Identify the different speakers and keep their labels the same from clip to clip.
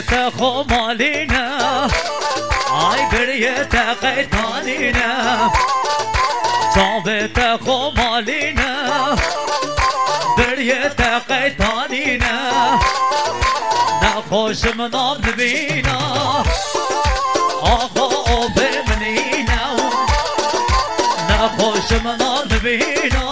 Speaker 1: صابت خمالينا آي بريت قيتانينا صابت خمالينا بريت قيتانينا نخوش منام ببينا آقا بمنينا نخوش منام ببينا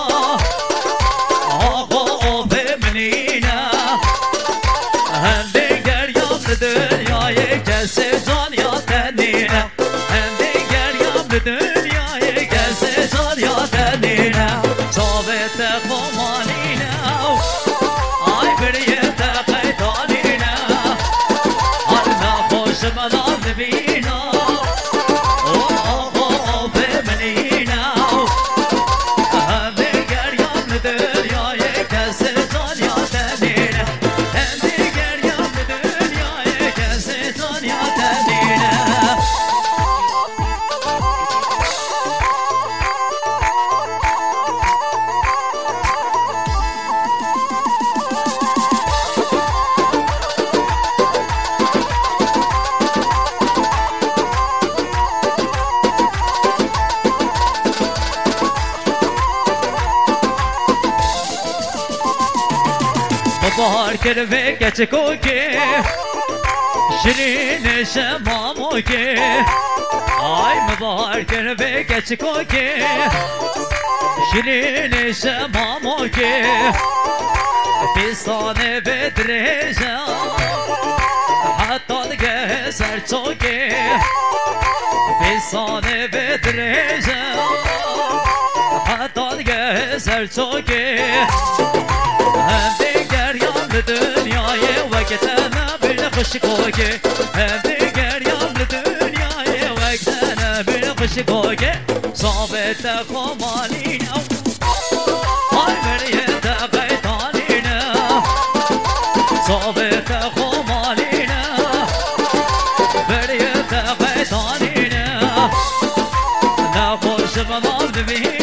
Speaker 1: آقا بمنينا هم دیگر یام دنیای کسی جان یا تنینا هم دیگر یام دنیای کسی جان یا تنینا ثابت خمانینا آی بریت قیتانینا آن نخوش منام بینا آقا بمنینا هم دیگر یام دنیای کسی جان یا تنینا بهار کرده گچه کوکه شیرین شمامو که آی مبهار کرده گچه کوکه شیرین شمامو که پیستانه بدرجه حتی دیگه سرچوکه پیستانه بدرجه حتی دیگه سرچوکه هم دیگر یام دنیای وقتنا بین خوشگوگه هم دیگر یام دنیای وقتنا بین خوشگوگه ثابت خمالینا آی بریت قیتانینا ثابت خمالینا بریت قیتانینا نخوش منام ببین